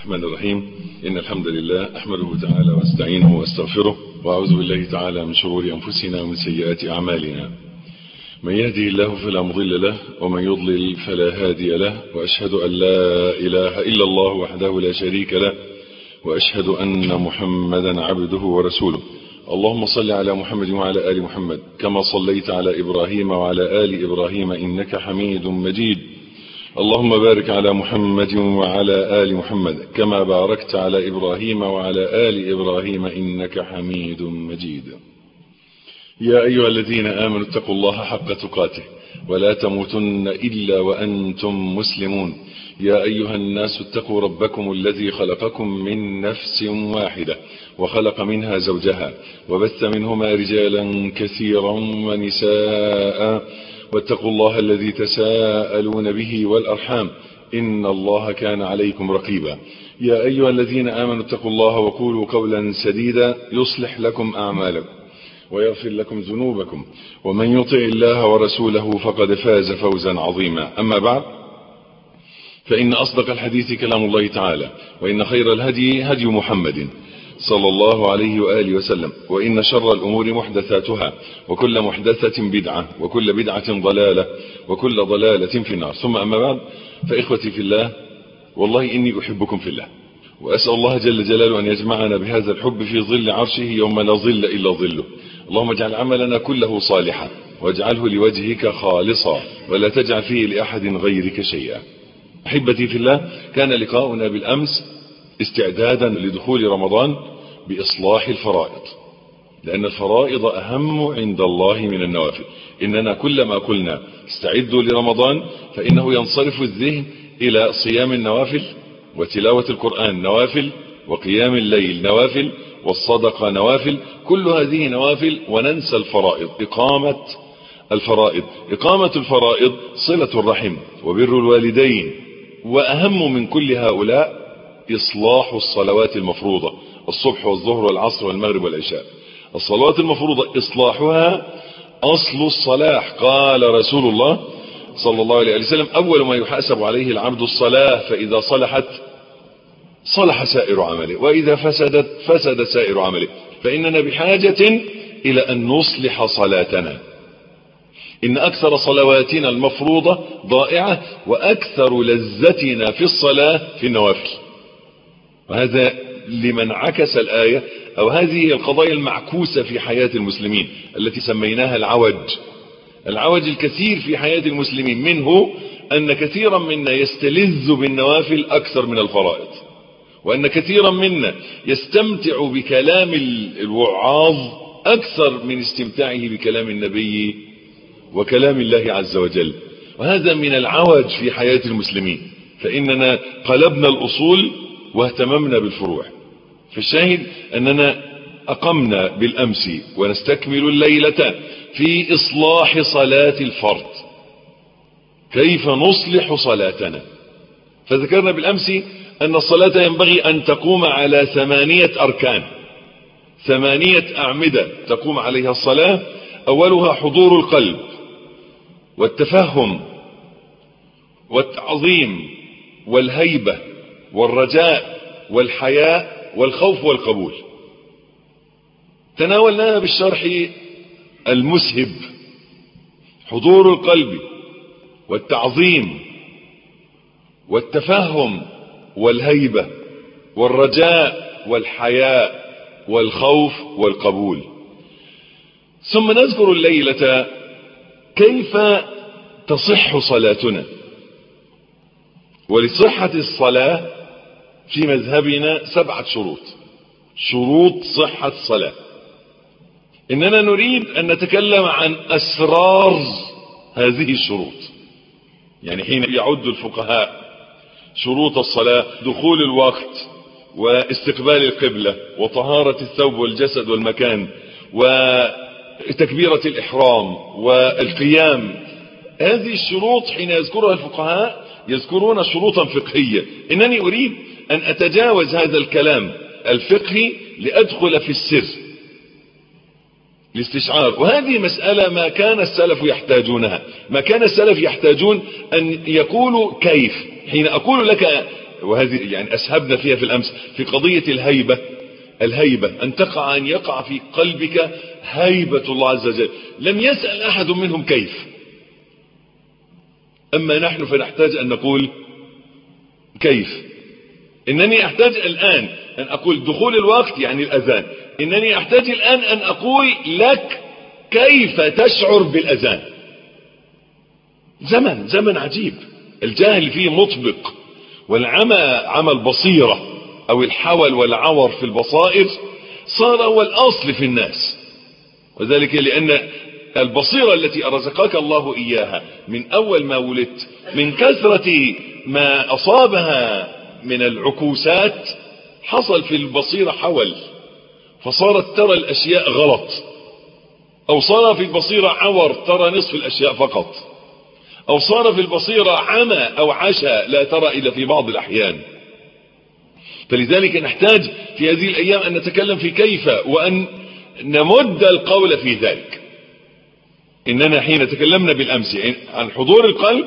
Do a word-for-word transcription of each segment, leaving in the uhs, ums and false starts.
الرحمن الرحيم. إن الحمد لله أحمده تعالى واستعينه واستغفره وأعوذ بالله تعالى من شرور أنفسنا ومن سيئات أعمالنا. من يهدي الله فلا مضل له ومن يضلل فلا هادي له، وأشهد أن لا إله إلا الله وحده لا شريك له، وأشهد أن محمدا عبده ورسوله. اللهم صل على محمد وعلى آل محمد كما صليت على إبراهيم وعلى آل إبراهيم إنك حميد مجيد. اللهم بارك على محمد وعلى آل محمد كما باركت على إبراهيم وعلى آل إبراهيم إنك حميد مجيد. يا أيها الذين آمنوا اتقوا الله حق تقاته ولا تموتن إلا وأنتم مسلمون. يا أيها الناس اتقوا ربكم الذي خلقكم من نفس واحدة وخلق منها زوجها وبث منهما رجالا كثيرا ونساء، واتقوا الله الذي تساءلون به والأرحام إن الله كان عليكم رقيبا. يا أيها الذين آمنوا اتقوا الله وقولوا قولا سديدا يصلح لكم أعمالكم ويغفر لكم ذنوبكم، ومن يطع الله ورسوله فقد فاز فوزا عظيما. أما بعد، فإن أصدق الحديث كلام الله تعالى، وإن خير الهدي هدي محمد صلى الله عليه وآله وسلم، وإن شر الأمور محدثاتها، وكل محدثة بدعة، وكل بدعة ضلالة، وكل ضلالة في النار. ثم أما بعد، فإخوتي في الله، والله إني أحبكم في الله، وأسأل الله جل جلاله أن يجمعنا بهذا الحب في ظل عرشه يوم لا ظل إلا ظله. اللهم اجعل عملنا كله صالحا واجعله لوجهك خالصا ولا تجعل فيه لأحد غيرك شيئا. أحبتي في الله، كان لقاؤنا بالأمس استعدادا لدخول رمضان بإصلاح الفرائض، لأن الفرائض أهم عند الله من النوافل. إننا كلما قلنا استعدوا لرمضان فإنه ينصرف الذهن إلى صيام النوافل وتلاوة القرآن نوافل وقيام الليل نوافل والصدقة نوافل، كل هذه نوافل، وننسى الفرائض. إقامة الفرائض إقامة الفرائض صلة الرحم وبر الوالدين، وأهم من كل هؤلاء إصلاح الصلوات المفروضة، الصبح والظهر والعصر والمغرب والعشاء. الصلوات المفروضة إصلاحها أصل الصلاح. قال رسول الله صلى الله عليه وسلم: أول ما يحاسب عليه العبد الصلاة، فإذا صلحت صلح سائر عمله، وإذا فسدت فسد سائر عمله. فإننا بحاجة إلى أن نصلح صلاتنا. إن أكثر صلواتنا المفروضة ضائعة، وأكثر لذتنا في الصلاة في النوافل. وهذا لمن عكس الآية، أو هذه القضايا المعكوسة في حياة المسلمين التي سميناها العوج. العوج الكثير في حياة المسلمين منه أن كثيرا منا يستلذ بالنوافل أكثر من الفرائض، وأن كثيرا منا يستمتع بكلام الوعاظ أكثر من استمتاعه بكلام النبي وكلام الله عز وجل. وهذا من العوج في حياة المسلمين، فإننا قلبنا الأصول واهتممنا بالفروع. فالشاهد أننا أقمنا بالأمس ونستكمل الليلة في إصلاح صلاة الفرد، كيف نصلح صلاتنا. فذكرنا بالأمس أن الصلاة ينبغي أن تقوم على ثمانية أركان، ثمانية أعمدة تقوم عليها الصلاة. أولها حضور القلب والتفهم والتعظيم والهيبة والرجاء والحياء والخوف والقبول. تناولناها بالشرح المسهب: حضور القلب والتعظيم والتفهم والهيبة والرجاء والحياء والخوف والقبول. ثم نذكر الليلة كيف تصح صلاتنا. ولصحة الصلاة في مذهبنا سبعة شروط، شروط صحة الصلاة. إننا نريد أن نتكلم عن أسرار هذه الشروط. يعني حين يعد الفقهاء شروط الصلاة: دخول الوقت، واستقبال القبلة، وطهارة الثوب والجسد والمكان، وتكبيرة الإحرام، والقيام. هذه الشروط حين يذكرها الفقهاء يذكرون شروطا فقهية. إنني أريد أن أتجاوز هذا الكلام الفقهي لأدخل في السر، الاستشعار. وهذه مسألة ما كان السلف يحتاجونها. ما كان السلف يحتاجون أن يقولوا كيف. حين أقول لك وهذه يعني أسهبنا فيها في الأمس في قضية الهيبة. الهيبة أن تقع أن يقع في قلبك هيبة الله عز وجل. لم يسأل أحد منهم كيف، أما نحن فنحتاج أن نقول كيف. إنني أحتاج الآن أن أقول دخول الوقت يعني الأذان، إنني أحتاج الآن أن أقول لك كيف تشعر بالأذان. زمن زمن عجيب، الجاهل فيه مطبق، والعمى عمى البصيرة أو الحول والعور في البصائر صار هو الأصل في الناس. وذلك لأن البصيرة التي أرزقك الله إياها من أول ما ولدت من كثرة ما أصابها من العكوسات حصل في البصيرة حول، فصارت ترى الأشياء غلط، أو صار في البصيرة عور ترى نصف الأشياء فقط، أو صار في البصيرة عمى أو عشا لا ترى إلا في بعض الأحيان. فلذلك نحتاج في هذه الأيام أن نتكلم في كيف، وأن نمد القول في ذلك. إننا حين تكلمنا بالأمس عن حضور القلب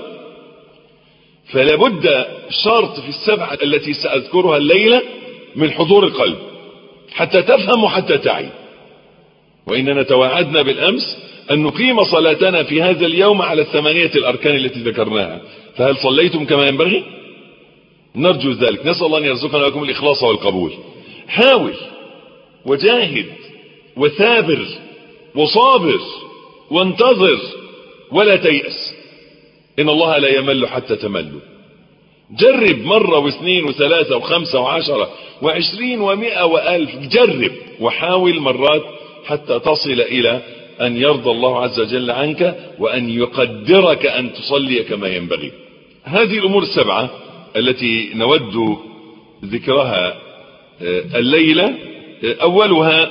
فلا بد شرط في السبعة التي سأذكرها الليلة من حضور القلب حتى تفهم وحتى تعي. وإننا توعدنا بالأمس أن نقيم صلاتنا في هذا اليوم على الثمانية الأركان التي ذكرناها. فهل صليتم كما ينبغي؟ نرجو ذلك، نسأل الله أن يرزقنا لكم الإخلاص والقبول. حاول وجاهد وثابر وصابر وانتظر ولا تيأس، إن الله لا يمل حتى تملوا. جرب مرة واثنين وثلاثة وخمسة وعشرة وعشرين ومئة وألف، جرب وحاول مرات حتى تصل إلى أن يرضى الله عز وجل عنك وأن يقدرك أن تصلي كما ينبغي. هذه الأمور السبعة التي نود ذكرها الليلة، أولها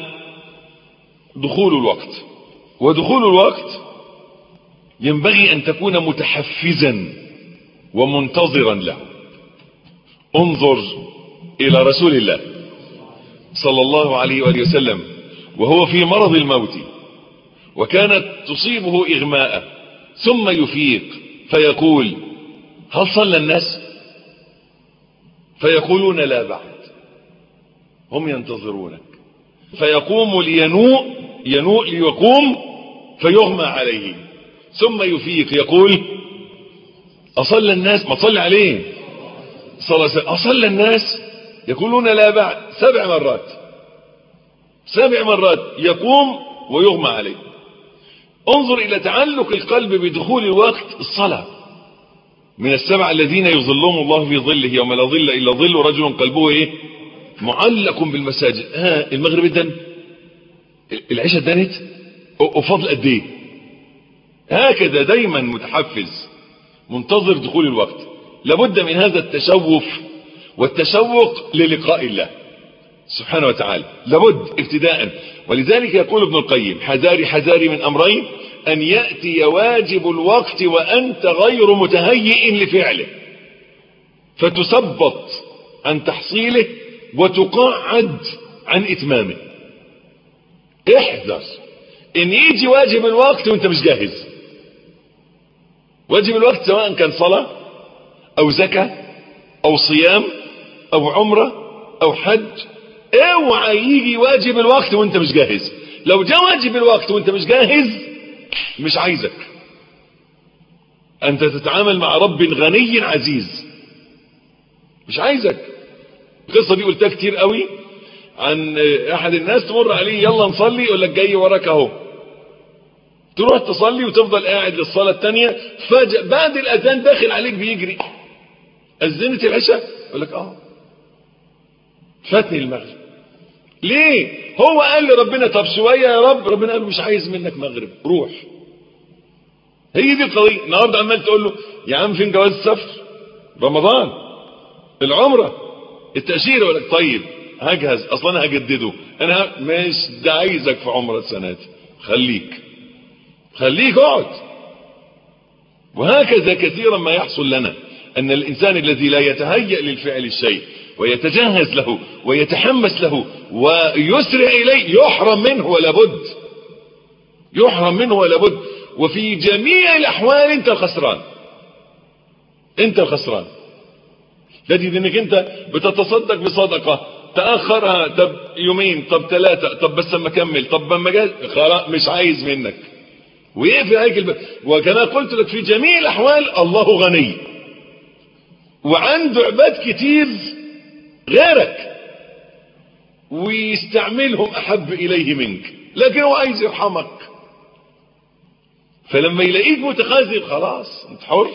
دخول الوقت. ودخول الوقت ينبغي أن تكون متحفزا ومنتظرا له. انظر إلى رسول الله صلى الله عليه وآله وسلم وهو في مرض الموت، وكانت تصيبه إغماء ثم يفيق فيقول: هل صلى الناس؟ فيقولون: لا بعد، هم ينتظرونك. فيقوم لينوء ينوء ليقوم فيغمى عليه، ثم يفيق يقول: أصلى الناس؟ ما تصلي عليه صلى الله عليه وسلم. أصلى الناس؟ يقولون: لا بعد. سبع مرات سبع مرات يقوم ويغمى عليه. انظر إلى تعلق القلب بدخول الوقت. الصلاة من السبع الذين يظلهم الله في ظله يوم لا ظل إلا ظل رجل قلبه إيه؟ معلق بالمساجد. ها المغرب ادن، العشاء ادنت، وفضل قد ايه؟ هكذا دايما متحفز منتظر دخول الوقت. لابد من هذا التشوف والتشوق للقاء الله سبحانه وتعالى، لابد ابتداء. ولذلك يقول ابن القيم: حذاري حذاري من أمرين، أن يأتي واجب الوقت وأنت غير متهيئ لفعله فتثبط عن تحصيله وتقعد عن إتمامه. احذر ان يجي واجب الوقت وانت مش جاهز. واجب الوقت سواء كان صلاة او زكاة او صيام او عمرة او حج، اوعى يجي واجب الوقت وانت مش جاهز. لو جاء واجب الوقت وانت مش جاهز مش عايزك. انت تتعامل مع رب غني عزيز، مش عايزك. القصة دي قلتها كتير قوي عن احد الناس، تمر عليه يلا نصلي يقول لك جاي وراك اهو، تروح تصلي وتفضل قاعد للصلاة التانية، فجأة بعد الاذان داخل عليك بيجري: اذنت العشاء؟ يقول لك اه فاتني المغرب. ليه؟ هو قال لربنا طب شوية يا رب، ربنا قال له مش عايز منك مغرب، روح. هي دي القضية. النهارده عمال تقول له يا عم فين جواز السفر؟ رمضان، العمرة، التأشيرة. يقول لك طيب هجهز، اصلا انا هجدده، انا مش ده عايزك في عمرة السنة دي، خليك خليك اقعد. وهكذا كثيرا ما يحصل لنا ان الانسان الذي لا يتهيأ للفعل الشيء ويتجهز له ويتحمس له ويسرع اليه يحرم منه ولا بد، يحرم منه ولا بد. وفي جميع الاحوال انت الخسران، انت الخسران. تجد انك انت بتتصدق بصدقة تأخرها، طب يومين، طب ثلاثة، طب بس اما اكمل، طب اما جاز، خلاص مش عايز منك ويقفل عليك الباب. وكما قلت لك في جميع الاحوال الله غني وعنده عباد كتير غيرك ويستعملهم احب اليه منك، لكن هو عايز يرحمك. فلما يلاقيك متخاذل خلاص انت حر.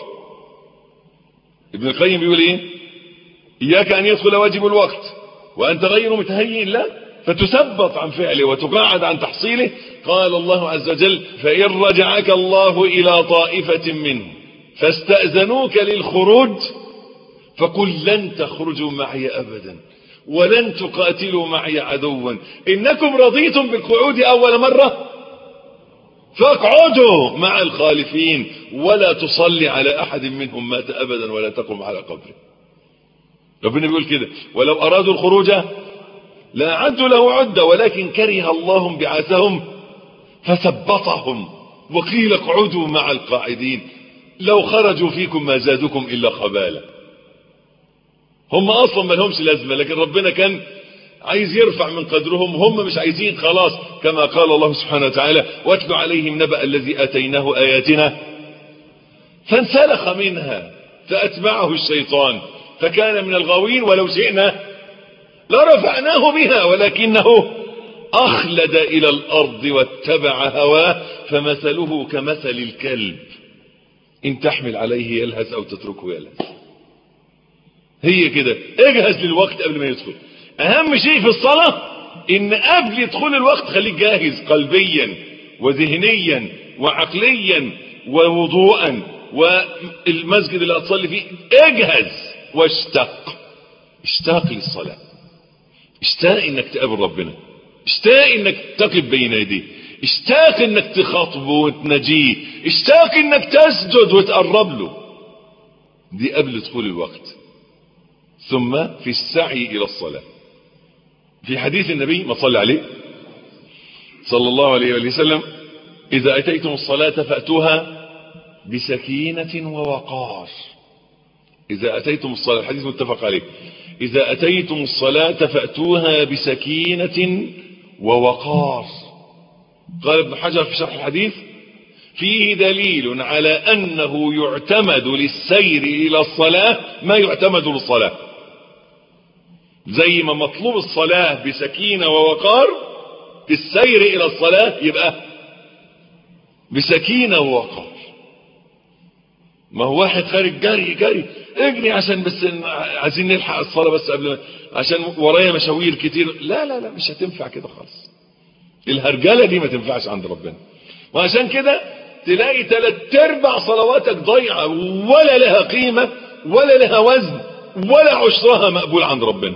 ابن القيم بيقول ايه؟ اياك ان يدخل واجب الوقت وانت غير متهيئ له فتثبط عن فعله وتقاعد عن تحصيله. قال الله عز وجل: فإن رجعك الله إلى طائفة منهم فاستأذنوك للخروج فقل لن تخرجوا معي أبدا ولن تقاتلوا معي عدوا إنكم رضيتم بالقعود أول مرة فاقعدوا مع الخالفين ولا تصلي على أحد منهم مات أبدا ولا تقم على قبره. ربنا بيقول كده: ولو أرادوا الخروج لا عدوا له عدة ولكن كره الله بعثهم فثبطهم وقيل اقعدوا مع القاعدين لو خرجوا فيكم ما زادكم إلا خبالا. هم أصلا ما لهمش لازمة، لكن ربنا كان عايز يرفع من قدرهم، هم مش عايزين خلاص. كما قال الله سبحانه وتعالى: واتل عليهم نبأ الذي آتيناه آياتنا فانسلخ منها فأتبعه الشيطان فكان من الغاوين ولو شئنا لرفعناه بها ولكنه أخلد إلى الأرض واتبع هواه فمثله كمثل الكلب إن تحمل عليه يلهث أو تتركه يلهث. هي كده، اجهز للوقت قبل ما يدخل. أهم شيء في الصلاة إن قبل يدخل الوقت خليك جاهز قلبيا وذهنيا وعقليا ووضوءا، والمسجد اللي هتصلي فيه اجهز واشتاق. اشتاق للصلاة، اشتاق انك تقابل ربنا، اشتاق انك تقف بين يديه، اشتاق انك تخاطبه وتناجيه، اشتاق انك تسجد وتقرب له. دي قبل دخول الوقت. ثم في السعي الى الصلاة. في حديث النبي ما صلى عليه صلى الله عليه وسلم: اذا اتيتم الصلاة فاتوها بسكينة ووقار. اذا اتيتم الصلاة، الحديث متفق عليه، إذا أتيتم الصلاة فأتوها بسكينة ووقار. قال ابن حجر في شرح الحديث: فيه دليل على أنه يعتمد للسير إلى الصلاة ما يعتمد للصلاة. زي ما مطلوب الصلاة بسكينة ووقار، السير إلى الصلاة يبقى بسكينة ووقار. ما هو واحد خارج جري جري اجري عشان بس عايزين نلحق الصلاة بس قبل، عشان ورايا مشاوير كتير. لا لا لا مش هتنفع كده خالص. الهرجلة دي ما تنفعش عند ربنا. وعشان كده تلاقي ثلاث ارباع صلواتك ضيعة ولا لها قيمة ولا لها وزن ولا عشرها مقبول عند ربنا.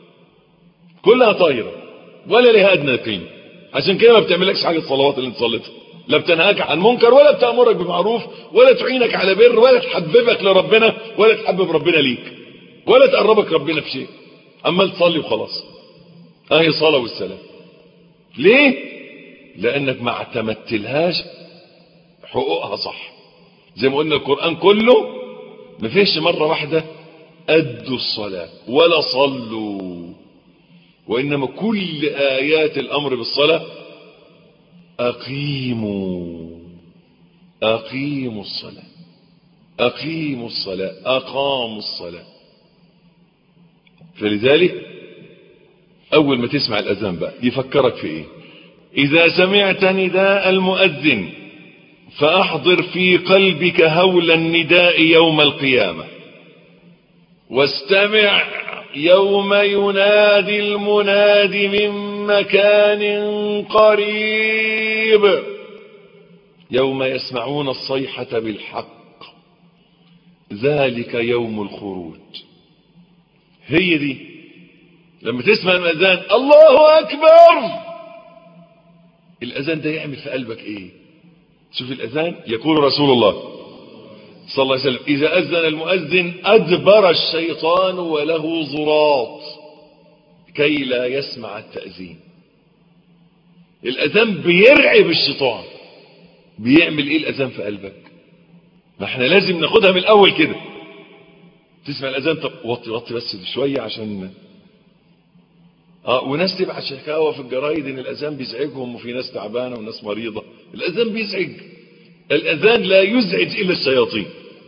كلها طايرة ولا لها ادنى قيمة. عشان كده ما بتعملكش حاجة الصلوات اللي انت صليتها. لا بتنهاك عن منكر ولا بتأمرك بمعروف ولا تعينك على بر ولا تحببك لربنا ولا تحبب ربنا ليك ولا تقربك ربنا في شيء. عمال تصلي وخلاص. اهي صلاة والسلام. ليه؟ لانك ما اعتمدتلهاش حقوقها صح. زي ما قلنا القرآن كله ما فيش مرة واحدة ادوا الصلاة ولا صلوا، وانما كل ايات الامر بالصلاة أقيموا أقيموا الصلاة أقيموا الصلاة أقاموا الصلاة. فلذلك أول ما تسمع الأذان بقى يفكرك في إيه؟ إذا سمعت نداء المؤذن فأحضر في قلبك هول النداء يوم القيامة، واستمع يوم ينادي المناد من مكان قريب يوم يسمعون الصيحة بالحق ذلك يوم الخروج. هي دي لما تسمع الأذان الله أكبر، الأذان ده يعمل في قلبك إيه؟ شوف الأذان يقول رسول الله صلى الله عليه وسلم: إذا أذن المؤذن أدبر الشيطان وله ضراط كي لا يسمع التأذين. الأذان بيرعب الشيطان. بيعمل إيه الأذان في قلبك؟ ما احنا لازم ناخدها من الأول كده. تسمع الاذان طب وطي وطي بس شويه عشان اه وناس تبعت شكاوى في الجرايد ان الاذان بيزعجهم وفي ناس تعبانه وناس مريضه. الاذان بيزعج؟ الاذان لا يزعج الا الشياطين.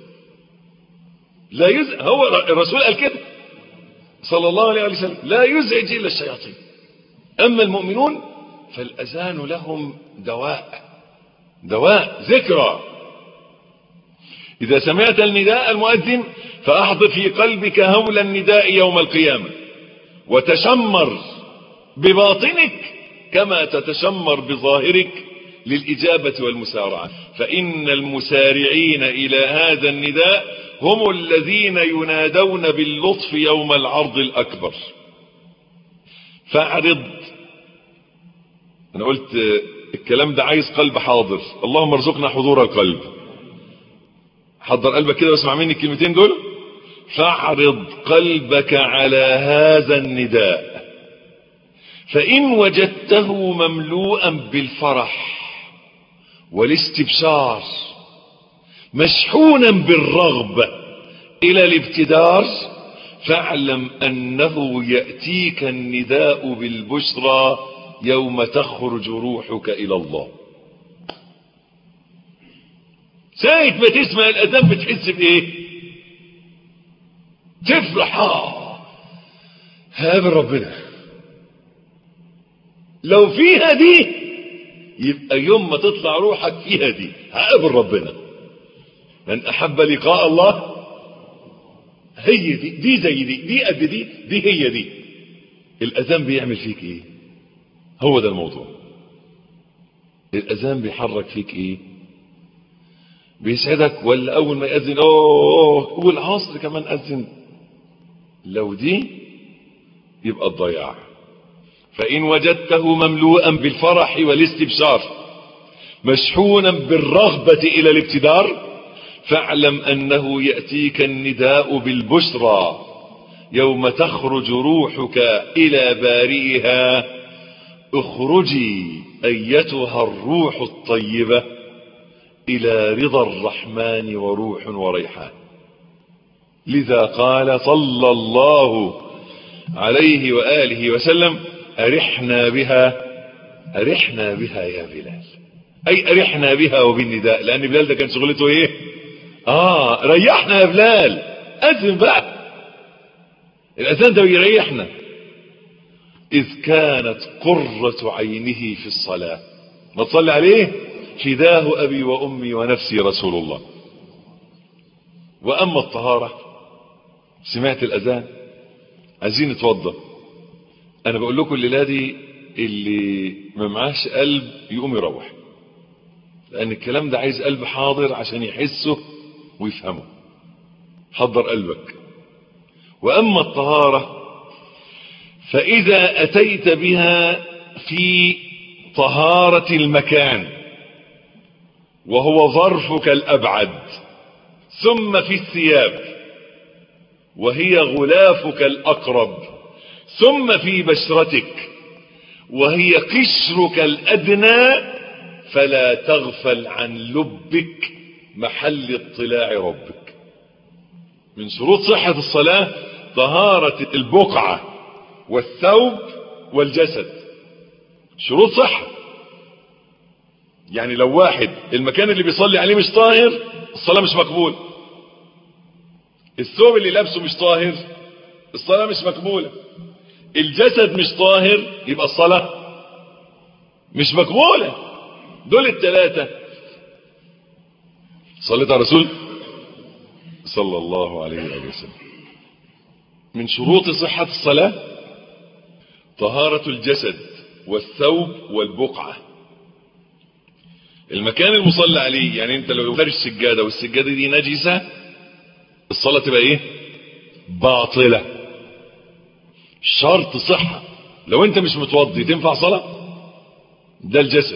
لا يزعج، هو الرسول قال كده صلى الله عليه وسلم، لا يزعج الا الشياطين. اما المؤمنون فالاذان لهم دواء، دواء ذكرى. اذا سمعت النداء المؤذن فاحضر في قلبك هول النداء يوم القيامه وتشمر بباطنك كما تتشمر بظاهرك للإجابة والمسارعة، فإن المسارعين إلى هذا النداء هم الذين ينادون باللطف يوم العرض الأكبر. فاعرض، أنا قلت الكلام ده عايز قلب حاضر، اللهم ارزقنا حضور القلب. حضر قلبك كده واسمع مني الكلمتين دول. فاعرض قلبك على هذا النداء فإن وجدته مملوءا بالفرح والاستبشار مشحونا بالرغبة إلى الابتدار فاعلم أنه يأتيك النداء بالبشرى يوم تخرج روحك إلى الله. ساعة ما تسمع الأذان بتحس بإيه؟ تفرح، هقابل ربنا. لو فيها دي يبقى يوم ما تطلع روحك فيها دي هقابل ربنا. من أحب لقاء الله هي دي، دي زي دي، دي قد دي، دي هي دي. الأذان بيعمل فيك ايه؟ هو ده الموضوع. الأذان بيحرك فيك ايه؟ بيسعدك ولا أول ما يأذن أوه والعصر كمان أذن؟ لو دي يبقى الضياع. فإن وجدته مملوءا بالفرح والاستبشار مشحونا بالرغبة إلى الابتدار فاعلم أنه يأتيك النداء بالبشرى يوم تخرج روحك إلى بارئها. اخرجي أيتها الروح الطيبة إلى رضا الرحمن وروح وريحان. لذا قال صلى الله عليه وآله وسلم أرحنا بها، أرحنا بها يا بلال، أي أرحنا بها وبالنداء، لأن بلال ده كان شغلته إيه؟ آه ريحنا يا بلال، أذن بقى. الأذان ده بيريحنا. إذ كانت قرة عينه في الصلاة، ما تصلي عليه، فداه أبي وأمي ونفسي رسول الله. وأما الطهارة، سمعت الأذان عايزين نتوضى. أنا بقول لكم الليلة دي اللي ما معاش قلب يقوم يروح، لأن الكلام ده عايز قلب حاضر عشان يحسه ويفهمه. حضر قلبك. وأما الطهارة فإذا أتيت بها في طهارة المكان وهو ظرفك الأبعد، ثم في الثياب وهي غلافك الأقرب، ثم في بشرتك وهي قشرك الأدنى، فلا تغفل عن لبك محل اطلاع ربك. من شروط صحة الصلاة طهارة البقعة والثوب والجسد، شروط صحة. يعني لو واحد المكان اللي بيصلي عليه مش طاهر الصلاة مش مقبولة، الثوب اللي لابسه مش طاهر الصلاة مش مقبولة، الجسد مش طاهر يبقى الصلاة مش مقبولة. دول الثلاثة. صليت على رسول صلى الله عليه وسلم. من شروط صحة الصلاة طهارة الجسد والثوب والبقعة. المكان المصلى عليه، يعني انت لو فرش سجادة والسجادة دي نجسة الصلاة تبقى ايه؟ باطلة. شرط صحة. لو انت مش متوضي تنفع صلاة؟ ده الجسد.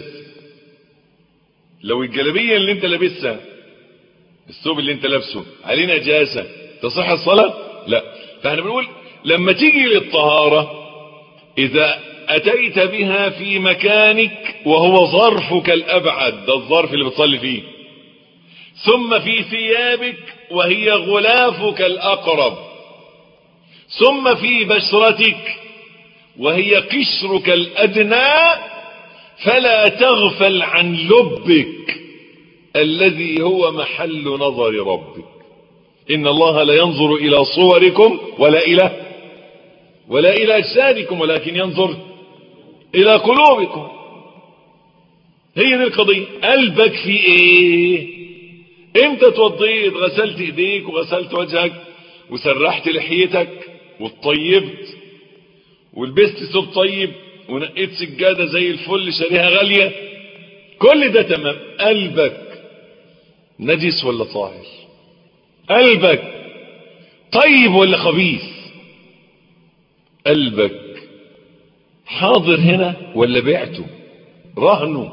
لو الجلابية اللي انت لابسها، الثوب اللي انت لابسه عليه نجاسة، تصح الصلاة؟ لا. فاحنا بنقول لما تيجي للطهارة اذا اتيت بها في مكانك وهو ظرفك الابعد، ده الظرف اللي بتصلي فيه، ثم في ثيابك وهي غلافك الأقرب، ثم في بشرتك وهي قشرك الأدنى، فلا تغفل عن لبك الذي هو محل نظر ربك. إن الله لا ينظر إلى صوركم ولا إلى ولا إلى أجسادكم، ولكن ينظر إلى قلوبكم. هي دي القضية. قلبك في إيه؟ أنت توضيت، غسلت إيديك وغسلت وجهك وسرحت لحيتك واتطيبت ولبست ثوب طيب ونقيت سجادة زي الفل شاريها غالية، كل ده تمام. قلبك نجس ولا طاهر؟ قلبك طيب ولا خبيث؟ قلبك حاضر هنا ولا بعته رهنه؟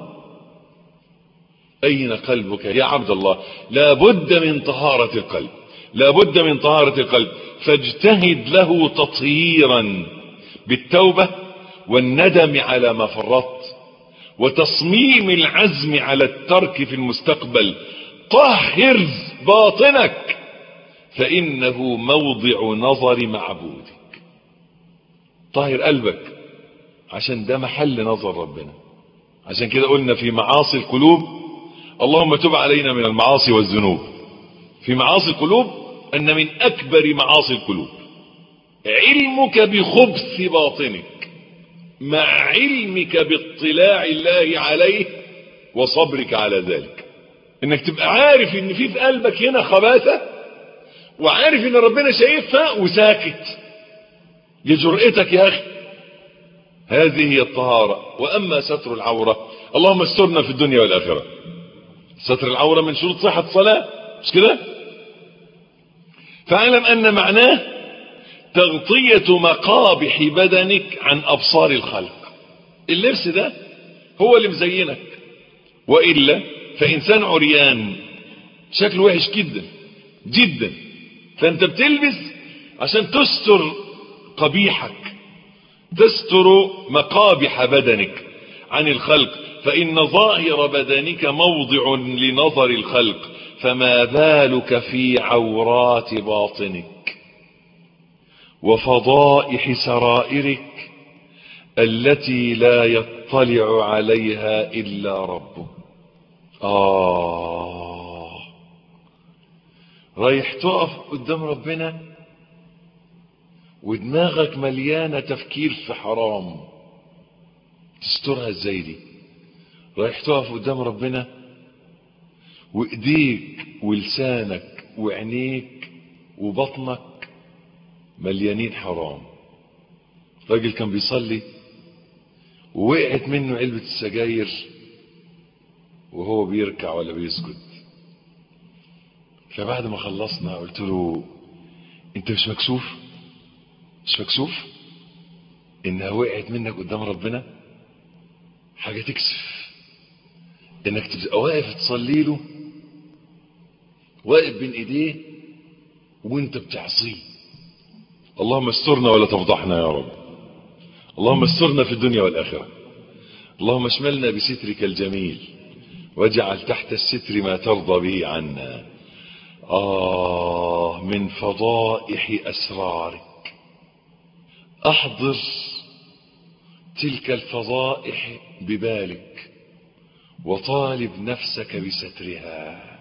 أين قلبك يا عبد الله؟ لا بد من طهارة القلب، لا بد من طهارة القلب. فاجتهد له تطهيرا بالتوبة والندم على ما فرطت وتصميم العزم على الترك في المستقبل. طهر باطنك فإنه موضع نظر معبودك. طهر قلبك عشان ده محل نظر ربنا. عشان كده قلنا في معاصي القلوب اللهم تب علينا من المعاصي والذنوب. في معاصي القلوب أن من أكبر معاصي القلوب علمك بخبث باطنك مع علمك باطلاع الله عليه وصبرك على ذلك. انك تبقى عارف ان في في قلبك هنا خباثة وعارف ان ربنا شايفها وساكت. دي جرأتك يا اخي. هذه هي الطهارة. واما ستر العورة، اللهم استرنا في الدنيا والاخرة. ستر العورة من شروط صحة الصلاة، مش كده؟ فاعلم ان معناه تغطية مقابح بدنك عن ابصار الخلق. اللبس ده هو اللي مزينك، وإلا فإنسان عريان شكله وحش جدا جدا، فأنت بتلبس عشان تستر قبيحك، تستر مقابح بدنك عن الخلق. فإن ظاهر بدنك موضع لنظر الخلق، فما بالك في عورات باطنك وفضائح سرائرك التي لا يطلع عليها إلا ربه. آه رايح تقف قدام ربنا ودماغك مليانة تفكير في حرام، تسترها ازاي دي؟ رايح تقف قدام ربنا وايديك ولسانك وعينيك وبطنك مليانين حرام. راجل كان بيصلي ووقعت منه علبة السجاير وهو بيركع ولا بيسجد، فبعد ما خلصنا قلت له انت مش مكسوف؟ مش مكسوف انها وقعت منك قدام ربنا؟ حاجة تكسف انك تبقى واقف تصلي له، واقف بين ايديه وانت بتعصيه. اللهم استرنا ولا تفضحنا يا رب. اللهم استرنا في الدنيا والآخرة. اللهم اشملنا بسترك الجميل واجعل تحت الستر ما ترضى به عنا. آه من فضائح أسرارك. أحضر تلك الفضائح ببالك وطالب نفسك بسترها،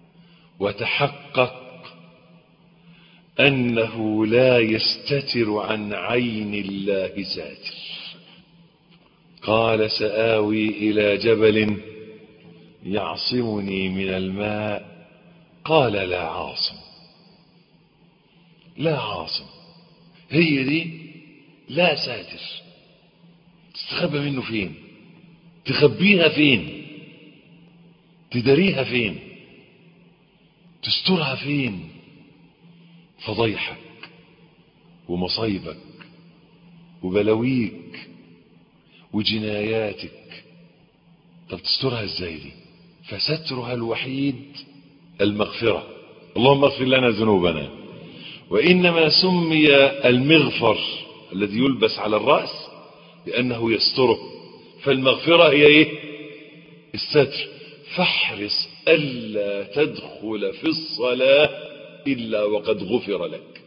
وتحقق أنه لا يستتر عن عين الله ساتر. قال سآوي إلى جبل يعصمني من الماء، قال لا عاصم. لا عاصم هي دي لا ساتر. تستخبى منه فين؟ تخبيها فين؟ تداريها فين؟ تسترها فين؟ فضيحك ومصايبك وبلاويك وجناياتك. طب تسترها ازاي دي؟ فسترها الوحيد المغفرة. اللهم اغفر لنا ذنوبنا. وإنما سمي المغفر الذي يلبس على الرأس لأنه يستره، فالمغفرة هي ايه؟ الستر. فاحرص ألا تدخل في الصلاة إلا وقد غفر لك.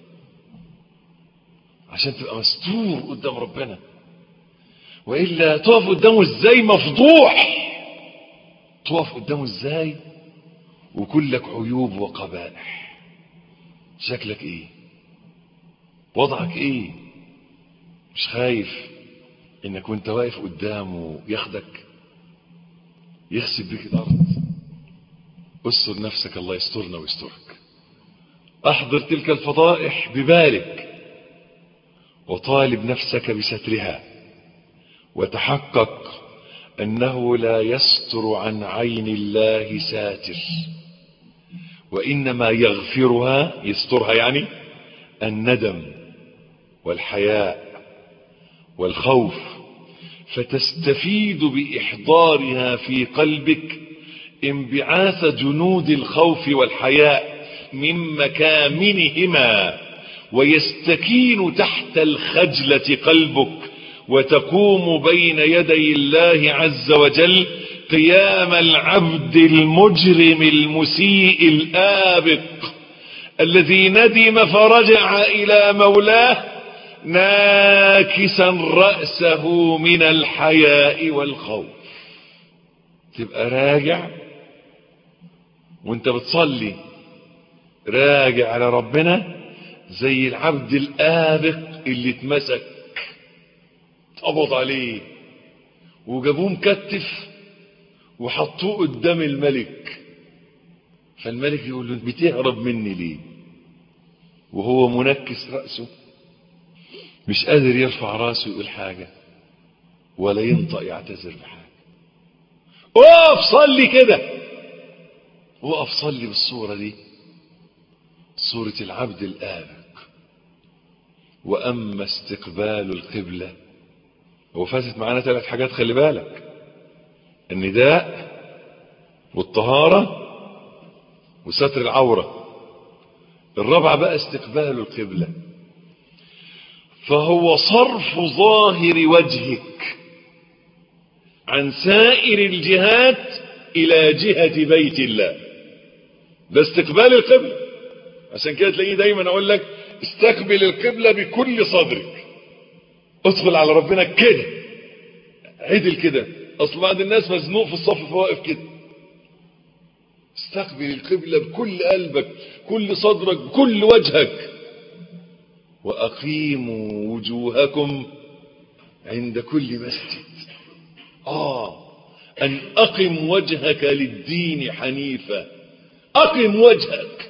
عشان تبقى مستور قدام ربنا، وإلا تقف قدامه ازاي مفضوح؟ تقف قدامه ازاي وكلك عيوب وقبائح؟ شكلك ايه؟ وضعك ايه؟ مش خايف انك وانت واقف قدامه ياخدك يخسف بك الارض؟ استر نفسك، الله يسترنا ويسترك. احضر تلك الفضائح ببالك وطالب نفسك بسترها، وتحقق انه لا يستر عن عين الله ساتر، وانما يغفرها، يسترها يعني الندم والحياء والخوف، فتستفيد بإحضارها في قلبك انبعاث جنود الخوف والحياء من مكامنهما، ويستكين تحت الخجلة قلبك، وتقوم بين يدي الله عز وجل قيام العبد المجرم المسيء الآبق الذي ندم فرجع إلى مولاه ناكسا رأسه من الحياء والخوف. تبقى راجع وانت بتصلي راجع على ربنا زي العبد الآبق اللي اتمسك اتقبض عليه وجابوه مكتف وحطوه قدام الملك، فالملك يقول له بتهرب مني ليه؟ وهو منكس رأسه مش قادر يرفع راسه يقول حاجة ولا ينطق يعتذر بحاجة. وقف صلي كده، وقف صلي بالصورة دي، صورة العبد الآبق. وأما استقبال القبلة، وفاتت معانا ثلاث حاجات خلي بالك: النداء والطهارة وستر العورة. الرابعة بقى استقبال القبلة، فهو صرف ظاهر وجهك عن سائر الجهات إلى جهة بيت الله. ده استقبال القبلة. عشان كده تلاقيه دايما أقول لك استقبل القبلة بكل صدرك، ادخل على ربنا كده، عدل كده. أصل بعض الناس مزنوق في الصف فواقف كده. استقبل القبلة بكل قلبك، كل صدرك، بكل وجهك. وأقيموا وجوهكم عند كل مسجد. آه أن أقم وجهك للدين حنيفا، أقم وجهك.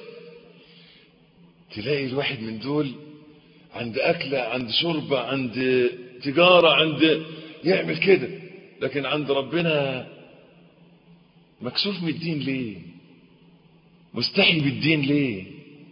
تلاقي الواحد من دول عند أكلة، عند شربة، عند تجارة، عند يعمل كده، لكن عند ربنا مكسوف من الدين ليه؟ مستحي بالدين ليه؟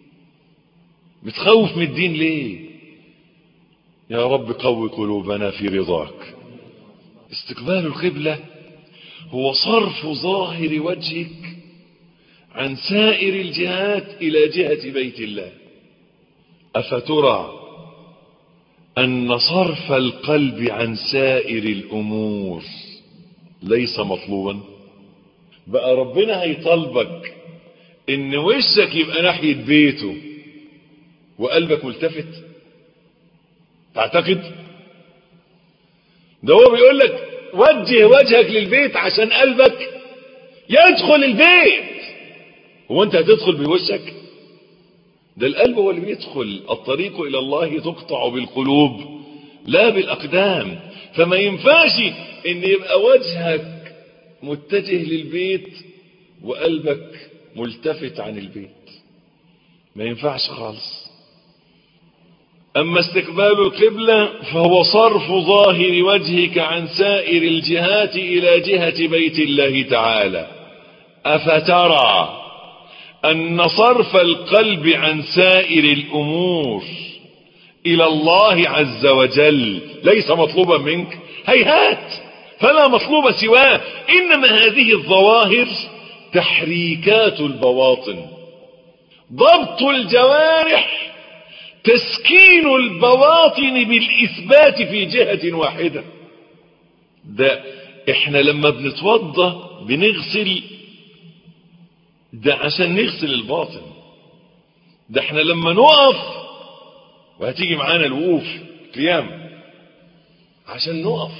متخوف من الدين ليه؟ يا رب قوي قلوبنا في رضاك. استقبال القبلة هو صرف ظاهر وجهك عن سائر الجهات إلى جهة بيت الله. أفترى أن صرف القلب عن سائر الأمور ليس مطلوبا؟ بقى ربنا هيطلبك إن وشك يبقى ناحية بيته وقلبك ملتفت؟ تعتقد؟ ده هو بيقول لك وجه وجهك للبيت عشان قلبك يدخل البيت. هو انت هتدخل بوشك؟ ده القلب هو اللي بيدخل. الطريق الى الله تقطع بالقلوب لا بالاقدام. فما ينفعش ان يبقى وجهك متجه للبيت وقلبك ملتفت عن البيت، ما ينفعش خالص. أما استقبال القبلة فهو صرف ظاهر وجهك عن سائر الجهات إلى جهة بيت الله تعالى. أفترى أن صرف القلب عن سائر الأمور إلى الله عز وجل ليس مطلوبا منك؟ هيهات، فلا مطلوب سواه. إنما هذه الظواهر تحريكات البواطن، ضبط الجوارح، تسكين البواطن بالإثبات في جهة واحدة. ده احنا لما بنتوضى بنغسل، ده عشان نغسل الباطن، ده احنا لما نقف، وهتيجي معانا الوقوف قيام عشان نقف،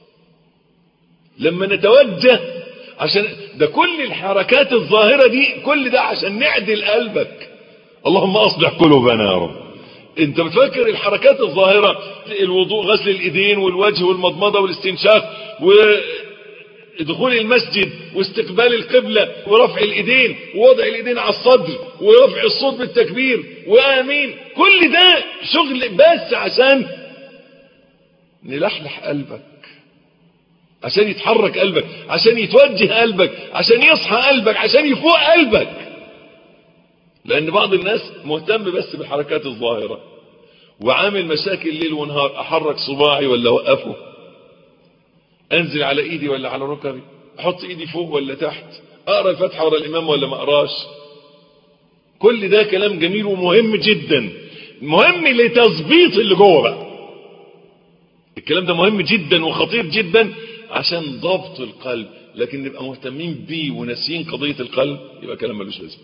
لما نتوجه عشان ده، كل الحركات الظاهرة دي كل ده عشان نعدل قلبك. اللهم اصلح قلوبنا يا رب. انت بتفكر الحركات الظاهرة، الوضوء، غسل الايدين والوجه والمضمضة والاستنشاق ودخول المسجد واستقبال القبلة ورفع الايدين ووضع الايدين على الصدر ورفع الصوت بالتكبير وامين، كل ده شغل بس عشان نلحلح قلبك، عشان يتحرك قلبك، عشان يتوجه قلبك، عشان يصحى قلبك، عشان يفوق قلبك. لان بعض الناس مهتم بس بالحركات الظاهرة وعامل مشاكل ليل ونهار، احرك صباعي ولا اوقفه، انزل على ايدي ولا على ركبي، احط ايدي فوق ولا تحت، اقرا الفاتحه ورا الامام ولا ما اقراش. كل ده كلام جميل ومهم جدا، مهم لتظبيط اللي جوه بقى. الكلام ده مهم جدا وخطير جدا عشان ضبط القلب، لكن نبقى مهتمين بيه وناسيين قضية القلب يبقى كلام ملوش لازمه.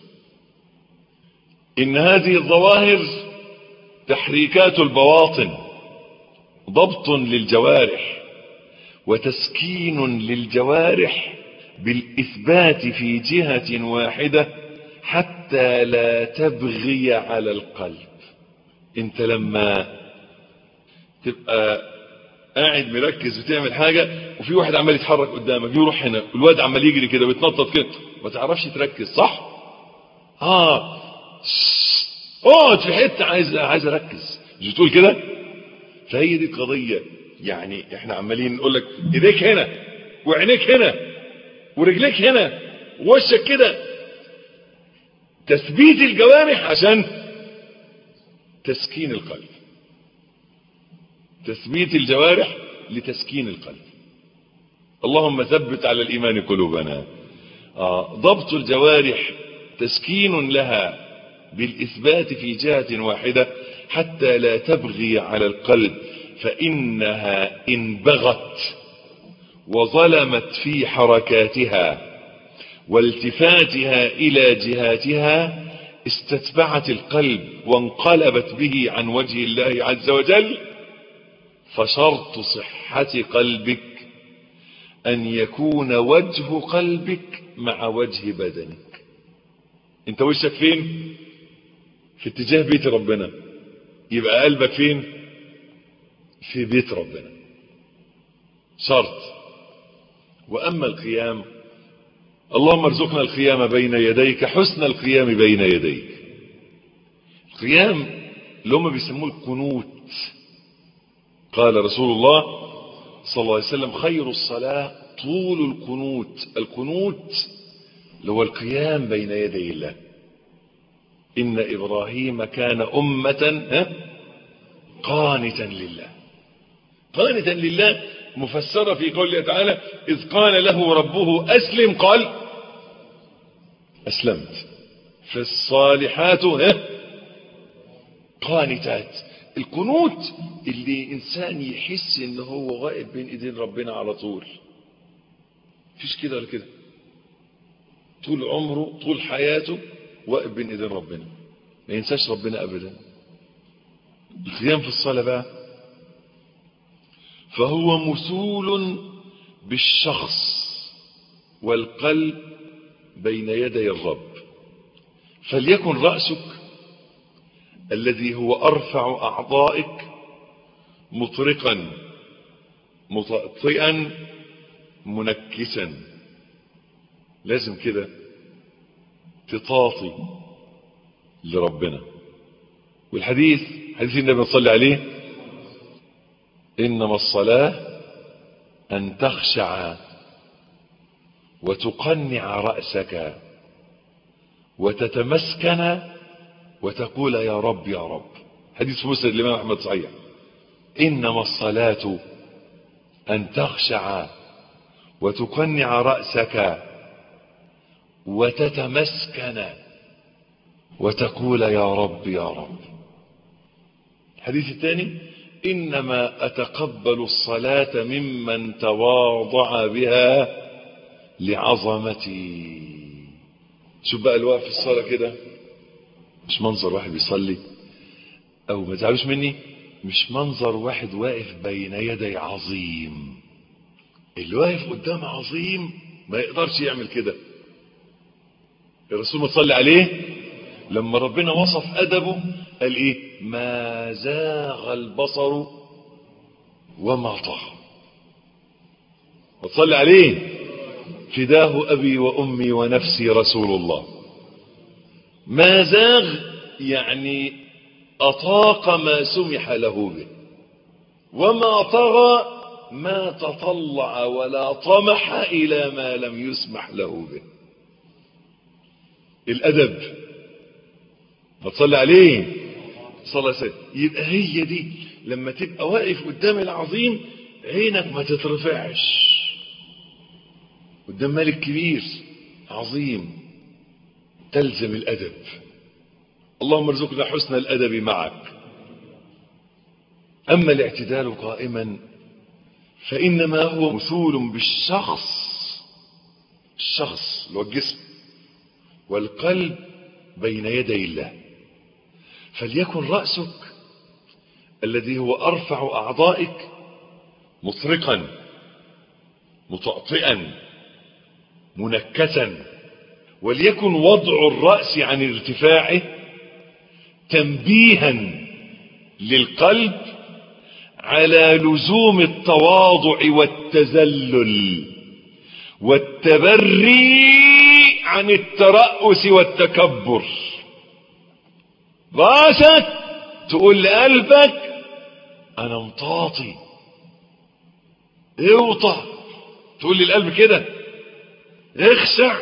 ان هذه الظواهر تحريكات البواطن، ضبط للجوارح وتسكين للجوارح بالإثبات في جهة واحدة حتى لا تبغي على القلب. انت لما تبقى قاعد مركز بتعمل حاجة وفي واحد عمال يتحرك قدامك، يروح هنا، الواد عمال يجري كده ويتنطط كده، ما تعرفش تركز، صح؟ اه اقعد في حته عايز عايز اركز، مش بتقول كده؟ فهي دي القضيه. يعني احنا عمالين نقول لك ايديك هنا وعينيك هنا ورجليك هنا ووشك كده، تثبيت الجوارح عشان تسكين القلب، تثبيت الجوارح لتسكين القلب. اللهم ثبت على الإيمان قلوبنا. آه ضبط الجوارح تسكين لها بالإثبات في جهة واحدة حتى لا تبغي على القلب، فإنها إن بغت وظلمت في حركاتها والتفاتها إلى جهاتها استتبعت القلب وانقلبت به عن وجه الله عز وجل. فشرط صحة قلبك أن يكون وجه قلبك مع وجه بدنك. انت وشك فين؟ في اتجاه بيت ربنا، يبقى قلبك فين؟ في بيت ربنا. شرط. وأما القيام، اللهم ارزقنا القيام بين يديك، حسن القيام بين يديك. القيام اللي هم بيسموه القنوت، قال رسول الله صلى الله عليه وسلم خير الصلاة طول القنوت. القنوت اللي هو القيام بين يدي الله. إن إبراهيم كان أمة قانتا لله. قانتا لله مفسرة في قوله تعالى إذ قال له ربه أسلم قال أسلمت. فالصالحات قانتات. القنوت اللي إنسان يحس إن هو واقف بين إيدين ربنا على طول، مفيش كده ولا كده، طول عمره طول حياته واقف بين إيدين ربنا، ما ينساش ربنا أبدا. القيام في الصلاة بقى فهو مثول بالشخص والقلب بين يدي الرب. فليكن رأسك الذي هو أرفع أعضائك مطرقا مطأطئا منكسا. لازم كده تطاطي لربنا. والحديث حديث النبي صلى عليه إنما الصلاة أن تخشع وتقنع رأسك وتتمسكن وتقول يا رب يا رب. حديث مسند الإمام أحمد صحيح. إنما الصلاة أن تخشع وتقنع رأسك وتتمسكن وتقول يا رب يا رب. الحديث الثاني إنما أتقبل الصلاة ممن تواضع بها لعظمتي. شوف بقى الواقف في الصلاة كده مش منظر واحد بيصلي، او ما تزعلوش مني، مش منظر واحد واقف بين يدي عظيم. اللي واقف قدام عظيم ما يقدرش يعمل كده. الرسول صلى عليه لما ربنا وصف أدبه قال ايه؟ ما زاغ البصر وما طغى. وتصلي عليه فداه أبي وأمي ونفسي رسول الله. ما زاغ يعني أطاق ما سمح له به، وما طغى ما تطلع ولا طمح إلى ما لم يسمح له به. الأدب. وتصلي عليه صلى الله عليه وسلم. يبقى هي دي لما تبقى واقف قدام العظيم عينك ما تترفعش قدام ملك كبير عظيم، تلزم الأدب. اللهم ارزقنا حسن الأدب معك. أما الاعتدال قائما فإنما هو مثول بالشخص، الشخص اللي هو الجسم والقلب بين يدي الله. فليكن رأسك الذي هو أرفع أعضائك مطرقا مطأطئا منكسا، وليكن وضع الرأس عن ارتفاعه تنبيها للقلب على لزوم التواضع والتذلل والتبري عن الترأس والتكبر. راسك تقول لقلبك انا مطاطي، اوطى. تقول للقلب كده اخشع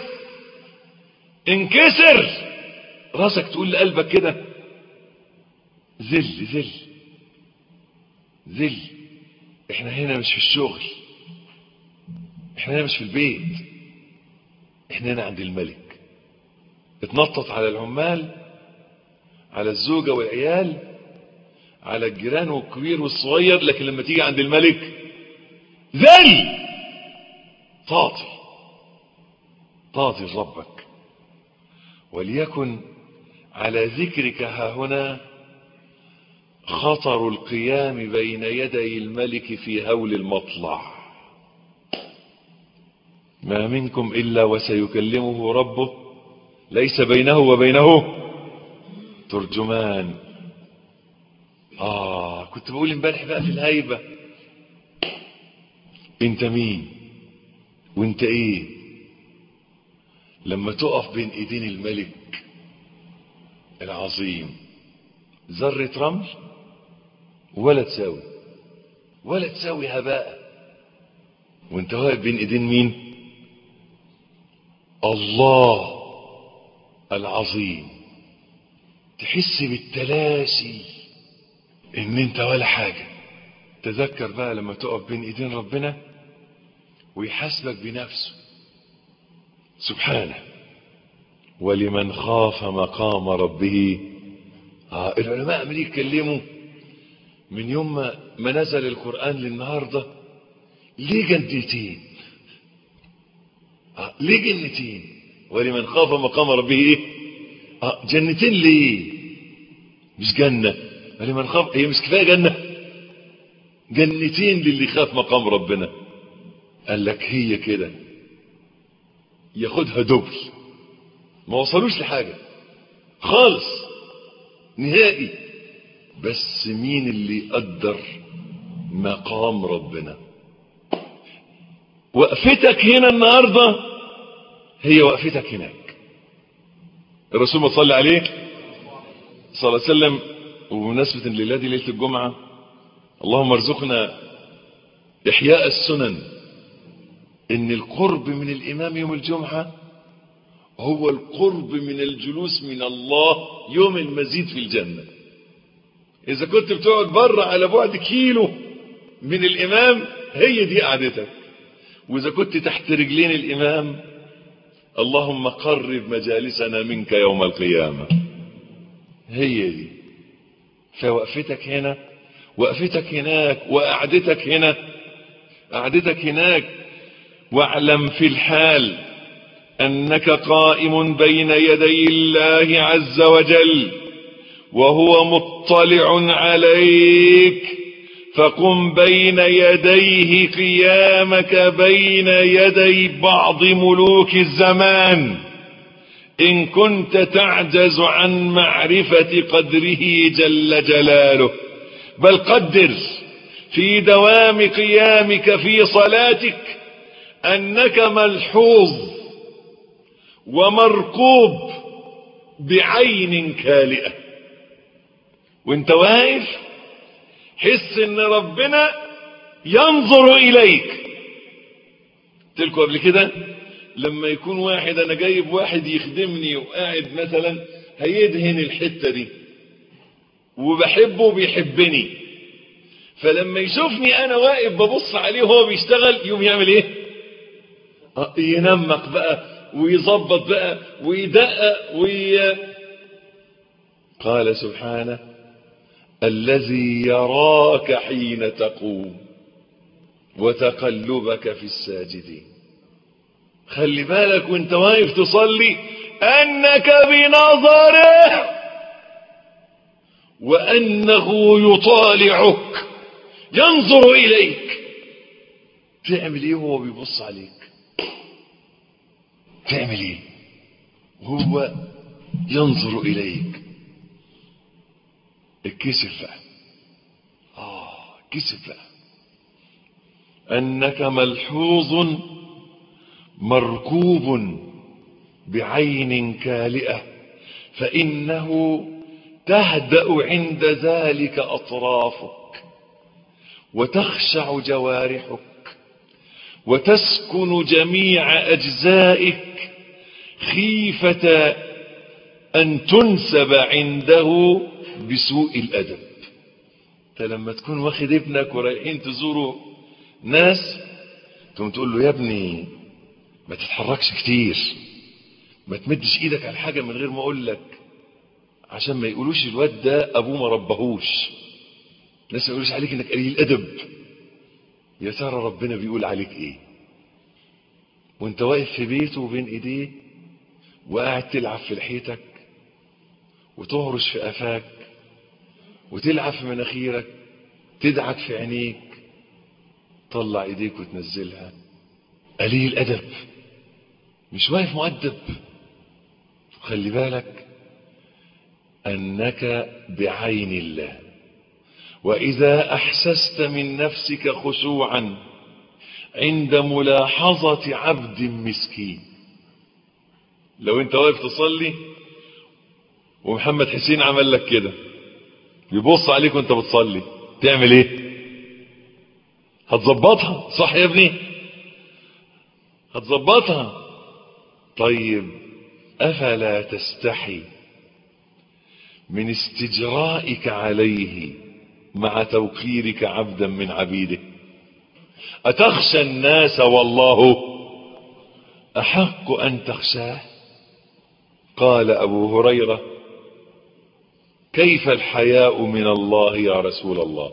انكسر. راسك تقول لقلبك كده ذل ذل ذل. احنا هنا مش في الشغل، احنا هنا مش في البيت، احنا هنا عند الملك. اتنطط على العمال، على الزوجة والعيال، على الجيران والكبير والصغير، لكن لما تيجي عند الملك ذل طاطي طاطي لربك. وليكن على ذكرك ها هنا خطر القيام بين يدي الملك في هول المطلع. ما منكم إلا وسيكلمه ربه ليس بينه وبينه ترجمان. آه كنت بقول امبارح بقى في الهيبة، انت مين وانت ايه لما تقف بين ايدين الملك العظيم؟ ذرة رمل ولا تساوي ولا تساوي هباء، وانت واقف بين ايدين مين؟ الله العظيم. تحس بالتلاشي ان انت ولا حاجة. تذكر بقى لما تقف بين ايدين ربنا ويحاسبك بنفسه سبحانه. ولمن خاف مقام ربه. آه العلماء عمالين يتكلموا من يوم ما نزل القرآن للنهاردة ليه جنتين؟ آه ليه جنتين؟ ولمن خاف مقام ربه ايه؟ آه جنتين ليه؟ مش جنة. ولمن خاف، هي مش كفاية جنة؟ جنتين للي خاف مقام ربنا. قال لك هي كده ياخدها دبل، ما وصلوش لحاجة خالص نهائي. بس مين اللي يقدر مقام ربنا؟ وقفتك هنا النهاردة هي وقفتك هناك. الرسول صلى عليه صلى الله عليه وسلم، وبمناسبة الليلة دي ليلة الجمعة، اللهم ارزقنا إحياء السنن، إن القرب من الإمام يوم الجمعة هو القرب من الجلوس من الله يوم المزيد في الجنة. إذا كنت بتقعد بره على بعد كيلو من الإمام هي دي قعدتك، وإذا كنت تحت رجلين الإمام اللهم قرب مجالسنا منك يوم القيامة. هي دي. فوقفتك هنا وقفتك هناك وقعدتك هنا قعدتك هناك. واعلم في الحال أنك قائم بين يدي الله عز وجل وهو مطلع عليك، فقم بين يديه قيامك بين يدي بعض ملوك الزمان إن كنت تعجز عن معرفة قدره جل جلاله. بل قدر في دوام قيامك في صلاتك أنك ملحوظ ومرقوب بعين كالئة، وانت واقف حس ان ربنا ينظر اليك. تلكوا قبل كده لما يكون واحد، انا جايب واحد يخدمني وقاعد مثلا هيدهن الحتة دي وبحبه وبيحبني، فلما يشوفني انا واقف ببص عليه وهو بيشتغل يوم يعمل ايه؟ ينمق بقى ويظبط بقى ويدقق وي... قال سبحانه الذي يراك حين تقوم وتقلبك في الساجدين. خلي بالك وانت واقف تصلي انك بنظره وانه يطالعك ينظر اليك. تعمل ايه وهو بيبص عليك؟ تعمل ايه وهو ينظر اليك؟ الكسف بقى، اه كسف بقى انك ملحوظ مركوب بعين كالئة، فانه تهدأ عند ذلك اطرافك وتخشع جوارحك وتسكن جميع اجزائك خيفة ان تنسب عنده بسوء الادب. انت لما تكون واخد ابنك ورايحين تزوروا ناس تقوم تقول له يا ابني ما تتحركش كتير، ما تمدش ايدك على حاجه من غير ما اقول لك، عشان ما يقولوش الواد ده ابوه ما ربهوش، الناس ما يقولوش عليك انك قليل الادب. يا ترى ربنا بيقول عليك ايه وانت واقف في بيته وبين ايديه وقاعد تلعب في لحيتك وتهرش في قفاك وتلعب في مناخيرك، تدعك في عينيك، طلع ايديك وتنزلها، قليل ادب، مش واقف مؤدب. خلي بالك انك بعين الله، واذا احسست من نفسك خشوعا عند ملاحظة عبد مسكين، لو انت واقف تصلي ومحمد حسين عمل لك كده بيبص عليك وانت بتصلي، تعمل ايه؟ هتظبطها صح يا ابني؟ هتظبطها. طيب افلا تستحي من استجرائك عليه مع توقيرك عبدا من عبيده؟ اتخشى الناس والله احق ان تخشاه؟ قال ابو هريرة كيف الحياء من الله يا رسول الله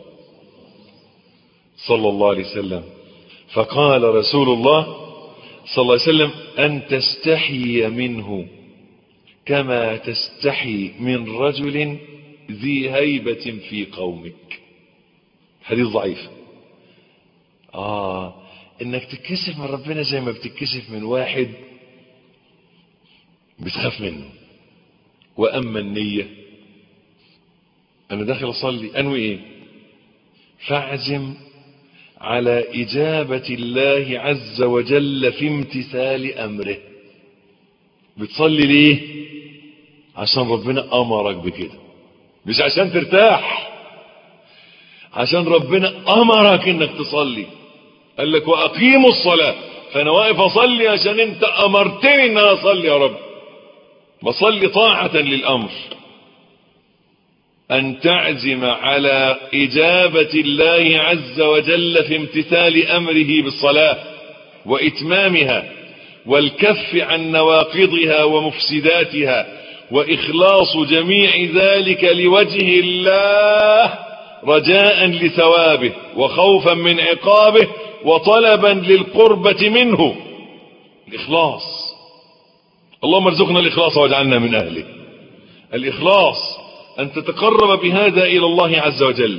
صلى الله عليه وسلم؟ فقال رسول الله صلى الله عليه وسلم ان تستحي منه كما تستحي من رجل ذي هيبة في قومك. حديث ضعيف. اه انك تتكسف من ربنا زي ما بتتكسف من واحد بتخاف منه. واما النية، انا داخل اصلي انوي ايه؟ فاعزم على اجابة الله عز وجل في امتثال امره. بتصلي ليه؟ عشان ربنا امرك بكده، مش عشان ترتاح، عشان ربنا امرك انك تصلي. قال لك واقيموا الصلاة، فانا واقف اصلي عشان انت امرتني ان انا اصلي يا رب، بصلي طاعة للامر. ان تعزم على اجابة الله عز وجل في امتثال امره بالصلاة واتمامها والكف عن نواقضها ومفسداتها، واخلاص جميع ذلك لوجه الله رجاء لثوابه وخوفا من عقابه وطلبا للقربة منه. الاخلاص اللهم ارزقنا الإخلاص واجعلنا من أهله. الإخلاص أن تتقرب بهذا إلى الله عز وجل،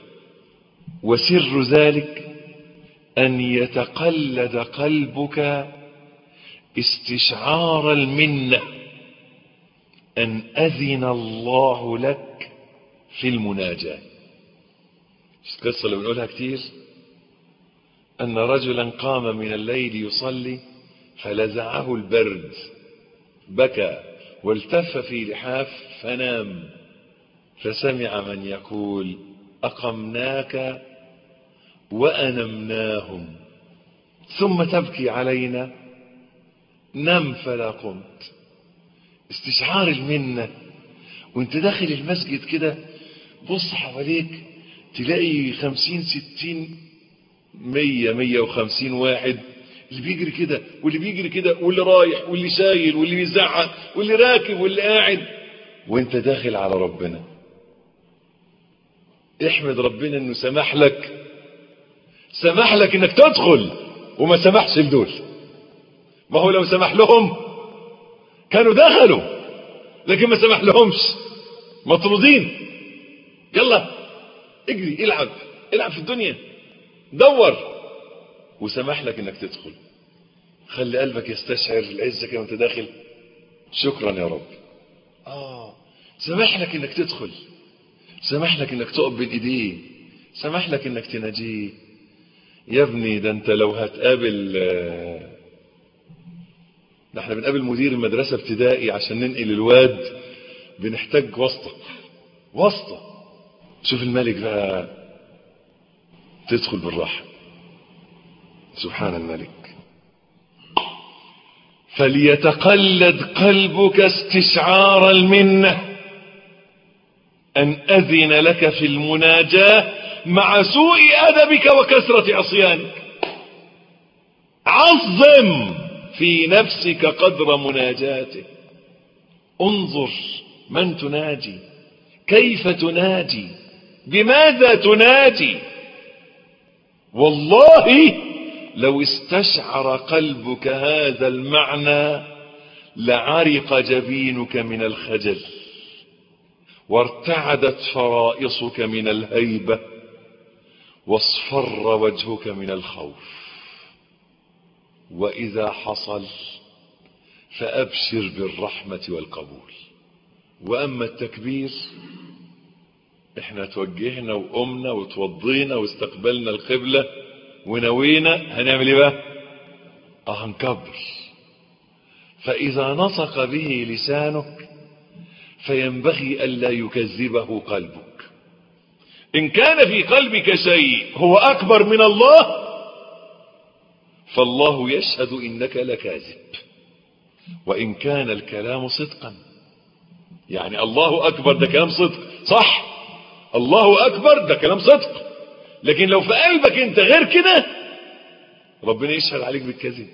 وسر ذلك أن يتقلد قلبك استشعار المنة، أن أذن الله لك في المناجاة. القصة اللي بنقولها كتير، أن رجلا قام من الليل يصلي فلزعه البرد، بكى والتف في لحاف فنام، فسمع من يقول أقمناك وأنمناهم ثم تبكي علينا، نم فلا قمت. استشعار المنة وانت داخل المسجد كده، بص حواليك تلاقي خمسين ستين مية مية وخمسين واحد، اللي بيجري كده واللي بيجري كده واللي رايح واللي شايل واللي بيزعق واللي راكب واللي قاعد، وانت داخل على ربنا. احمد ربنا انه سمح لك سمح لك انك تدخل وما سمحش لدول. ما هو لو سمح لهم كانوا دخلوا، لكن ما سمح لهمش، مطرودين. يلا اجري، العب العب في الدنيا، دور، وسمح لك انك تدخل. خلي قلبك يستشعر العزة كده وانت داخل. شكرا يا رب. اه سمح لك انك تدخل، سمح لك انك تقف بين ايديه، سمح لك انك تناجيه. يا ابني ده انت لو هتقابل، ده احنا بنقابل مدير المدرسة ابتدائي عشان ننقل الواد، بنحتاج واسطة واسطة. شوف الملك بقى، تدخل بالراحة. سبحان الملك. فليتقلد قلبك استشعار المنة، أن أذن لك في المناجاة مع سوء أدبك وكثرة عصيانك. عظم في نفسك قدر مناجاته. انظر من تناجي، كيف تناجي، بماذا تناجي. والله لو استشعر قلبك هذا المعنى لعرق جبينك من الخجل، وارتعدت فرائصك من الهيبة، واصفر وجهك من الخوف. وإذا حصل فأبشر بالرحمة والقبول. وأما التكبير، احنا توجهنا وقمنا وتوضينا واستقبلنا القبلة ونوينا، هنعمل ايه بقى؟ اه هنكبر. فإذا نطق به لسانك فينبغي ألا يكذبه قلبك. إن كان في قلبك شيء هو أكبر من الله فالله يشهد إنك لكاذب. وإن كان الكلام صدقا، يعني الله أكبر ده كلام صدق، صح، الله أكبر ده كلام صدق، لكن لو في قلبك انت غير كده ربنا يشهد عليك بالكذب.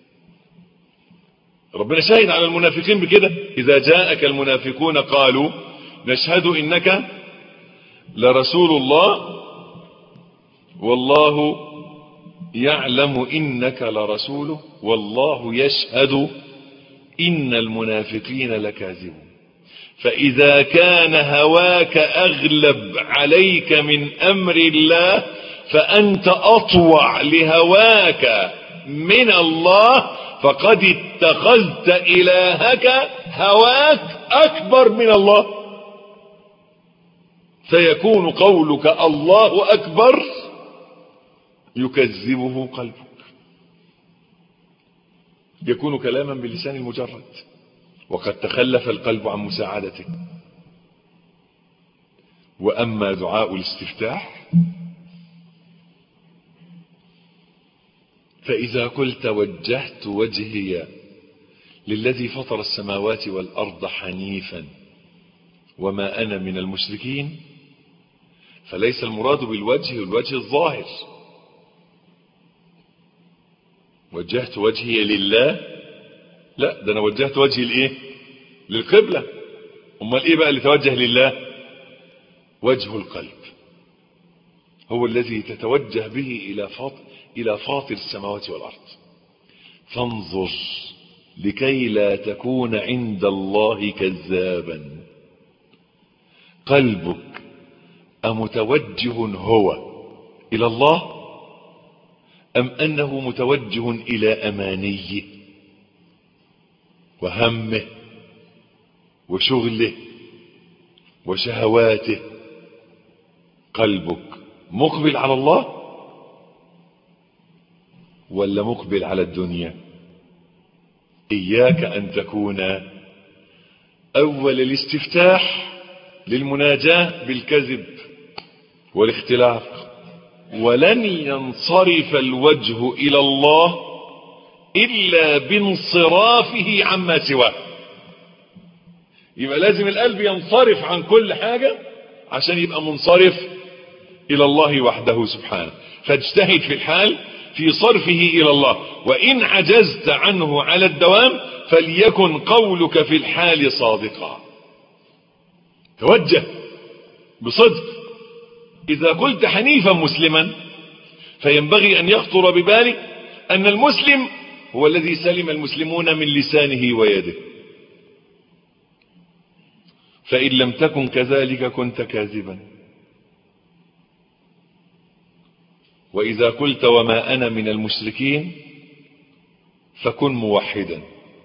ربنا شاهد على المنافقين بكده، إذا جاءك المنافقون قالوا نشهد إنك لرسول الله والله يعلم إنك لرسوله والله يشهد إن المنافقين لكاذبون. فإذا كان هواك أغلب عليك من أمر الله فأنت أطوع لهواك من الله، فقد اتخذت إلهك هواك أكبر من الله، فيكون قولك الله أكبر يكذبه قلبك، يكون كلاما باللسان المجرد، وقد تخلف القلب عن مساعدته. وأما دعاء الاستفتاح فإذا قلت وجهت وجهي للذي فطر السماوات والأرض حنيفا وما أنا من المشركين، فليس المراد بالوجه الوجه الظاهر. وجهت وجهي لله، لا، ده أنا وجهت وجهي لإيه؟ للقبلة. أمال إيه بقى اللي توجه لله؟ وجه القلب هو الذي تتوجه به إلى فاطر إلى فاطر السماوات والأرض. فانظر لكي لا تكون عند الله كذابا. قلبك أمتوجه هو إلى الله أم أنه متوجه إلى أمانيه وهمه وشغله وشهواته؟ قلبك مقبل على الله ولا مقبل على الدنيا؟ إياك أن تكون أول الاستفتاح للمناجاة بالكذب والاختلاف. ولن ينصرف الوجه إلى الله إلا بانصرافه عما سواه. يبقى لازم القلب ينصرف عن كل حاجة عشان يبقى منصرف إلى الله وحده سبحانه. فاجتهد في الحال في صرفه إلى الله، وإن عجزت عنه على الدوام فليكن قولك في الحال صادقا. توجه بصدق. إذا قلت حنيفا مسلما فينبغي أن يخطر ببالك أن المسلم هو الذي سلم المسلمون من لسانه ويده، فإن لم تكن كذلك كنت كاذبا. وإذا قلت وما أنا من المشركين فكن موحدا.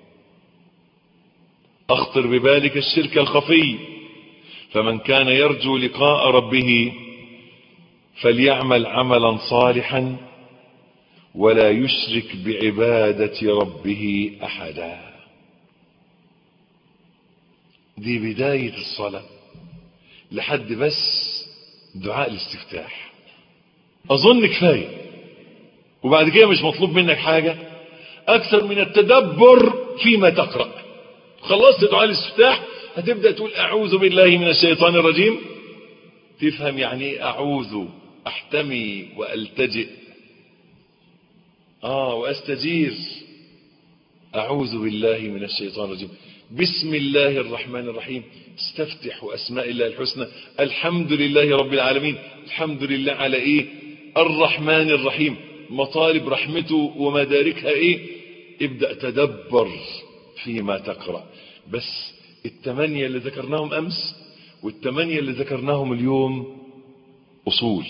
أخطر ببالك الشرك الخفي، فمن كان يرجو لقاء ربه فليعمل عملا صالحا ولا يشرك بعبادة ربه أحدا. دي بداية الصلاة لحد بس دعاء الاستفتاح. أظن كفاية، وبعد كده مش مطلوب منك حاجة أكثر من التدبر فيما تقرأ. خلصت دعاء الاستفتاح هتبدأ تقول أعوذ بالله من الشيطان الرجيم، تفهم يعني ايه أعوذ، أحتمي وألتجئ آه وأستجير. أعوذ بالله من الشيطان الرجيم، بسم الله الرحمن الرحيم، استفتح أسماء الله الحسنى، الحمد لله رب العالمين. الحمد لله على إيه؟ الرحمن الرحيم، مطالب رحمته ومداركها إيه؟ ابدأ تدبر فيما تقرأ. بس الثمانية اللي ذكرناهم أمس والثمانية اللي ذكرناهم اليوم أصول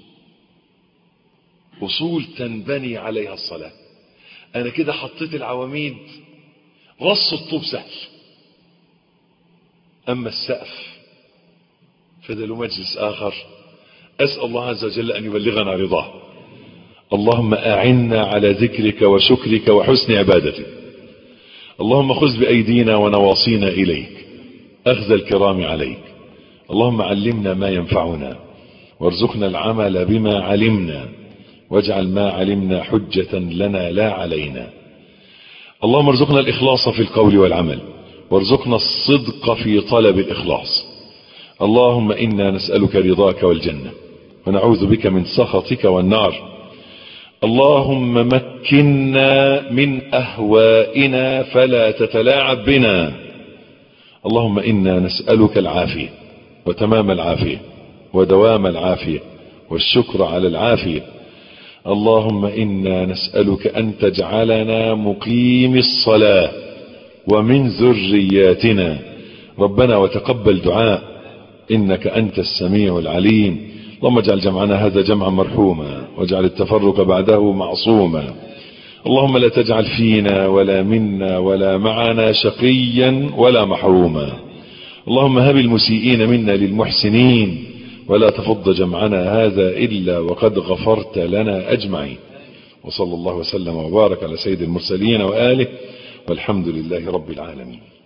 أصول تنبني عليها الصلاة. أنا كده حطيت العواميد، رص الطوب سهل، أما السقف فده له مجلس آخر. أسأل الله عز وجل أن يبلغنا رضاه. اللهم أعنا على ذكرك وشكرك وحسن عبادتك. اللهم خذ بأيدينا ونواصينا إليك أخذ الكرام عليك. اللهم علمنا ما ينفعنا وارزقنا العمل بما علمنا واجعل ما علمنا حجة لنا لا علينا. اللهم ارزقنا الإخلاص في القول والعمل وارزقنا الصدق في طلب الإخلاص. اللهم إنا نسألك رضاك والجنة ونعوذ بك من سخطك والنار. اللهم مكنا من أهوائنا فلا تتلاعب بنا. اللهم إنا نسألك العافية وتمام العافية ودوام العافية والشكر على العافية. اللهم إنا نسألك أن تجعلنا مقيم الصلاة ومن ذرياتنا. ربنا وتقبل دعاء إنك أنت السميع العليم. اللهم اجعل جمعنا هذا جمعا مرحوما واجعل التفرق بعده معصوما. اللهم لا تجعل فينا ولا منا ولا معنا شقيا ولا محروما. اللهم هب المسيئين منا للمحسنين ولا تفض جمعنا هذا إلا وقد غفرت لنا أجمعين. وصلى الله وسلم وبارك على سيد المرسلين وآله والحمد لله رب العالمين.